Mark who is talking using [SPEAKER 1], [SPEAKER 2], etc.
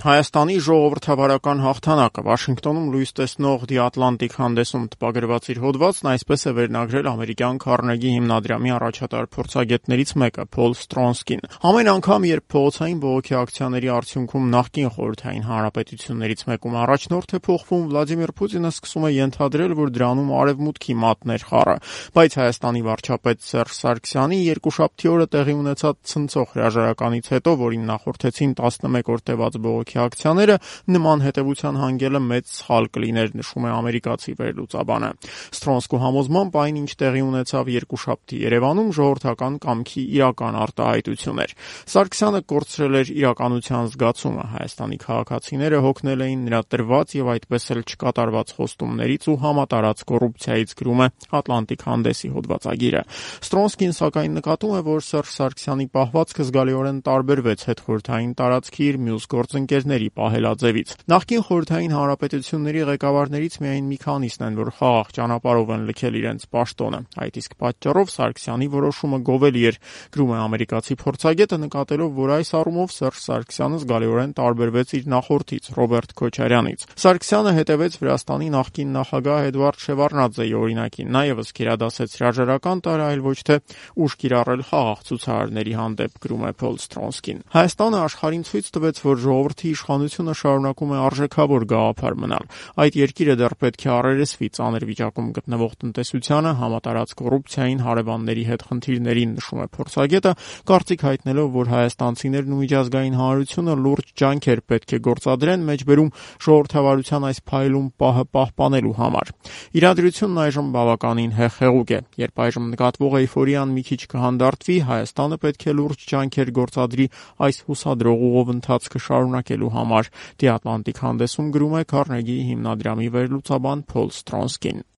[SPEAKER 1] Հայաստանի ժողովրդավարական հաղթանակը Վաշինգտոնում լույս տեսնող The Atlantic հանդեսում տպագրված իր հոդվածն այսպես է վերնագրել ամերիկյան Քարնեգի հիմնադրամի առաջատար փորձագետներից մեկը՝ Փոլ Ստրոնսկին։ Ամեն անգամ, երբ փողոցային բողոքի ակցիաների արդյունքում նախկին խորհրդային հանրապետություններից մեկում առաջնորդ է փոխվում, Վլադիմիր Պուտինը սկսում է ենթադրել, որ դրանում արևմուտքի մատներ խառը։ Բայց Հայաստանի վարչապետ Սերժ Սարգսյանի երկուշաբթի օրը տեղի ունեցած ցնցող հրաժարականից հետո, որին նախորդեցին 11 օր տևած բողոքի ակցիաները, նման հետևության հանգելը մեծ սխալ կլիներ, նշում է ամերիկացի վերլուծաբանը։ Ստրոնսկու համոզմամբ այն, ինչ տեղի ունեցավ երկուշաբթի Երևանում, ժողովրդական կամքի իրական արտահայտություն էր։ Սարգսյանը կորցրել էր իրականության զգացումը, Հայաստանի քաղաքացիները հոգնել էին նրա տրված եւ այդպես էլ չկատարված խոստումներից ու համատարած կոռուպցիայից, գրում է Atlantic հանդեսի հոդվածագիրը։ Ստրոնսկին սակայն նկատում է, որ Սերժ Սարգսյանի պահվածքը զգալիորեն տարբերվեց հետխորհրդային տարածքի իր մյուս գործընկերների պահելաձևից։ Նախկին խորհրդային հանրապետությունների ղեկավարներից միայն մի քանիսն են, որ խաղաղ ճանապարհով են լքել իրենց պաշտոնը։ Այդ իսկ պատճառով Սարգսյանի որոշումը գովելի էր, գրում է ամերիկացի փորձագետը, նկատելով, որ այս առումով Սերժ Սարգսյանը զգալիորեն տարբերվեց իր նախորդից՝ Ռոբերտ Քոչարյանից։ Սարգսյանը հետևեց Վրաստանի նախկին նախագահ Էդվարդ Շևարդնաձեի օրինակին, նա ևս քիրադասեց հրաժարական տալ, այլ ոչ թե ուժ կիրառել խաղաղ ցուցարարների հանդեպ, գրում է Փոլ Ստրոնսկին։ Հայաստանը աշխարհին ցույց տվեց, որ ժողովրդի իշխանությունը շարունակում է արժեքավոր գաղափար մնալ։ Այդ երկիրը դեռ պետք է առերեսվի ծանր վիճակում գտնվող տնտեսությանը, համատարած կոռուպցիային, հարևանների հետ խնդիրներին, նշում է փորձագետը, կարծիք հայտնելով, որ հայաստանցիներն ու միջազգային հանրությունը լուրջ ջանքեր պետք է գործադրեն մեջբերում ժողովրդավարության այս փայլուն պահը պահպանելու համար։ Իրադրությունն այժմ բավականին հեղեղուկ է։ Երբ այժմ նկատվող էյֆորիան մի քիչ կհանդարտվի, Հայաստանը պետք է լուրջ ջանքեր գործադրի այս հուսադրող ուղով ընթացքը շարունակելու համար, The Atlantic հանդեսում գրում է Քարնեգի հիմնադրամի վերլուծաբան Փոլ Ստրոնսկին։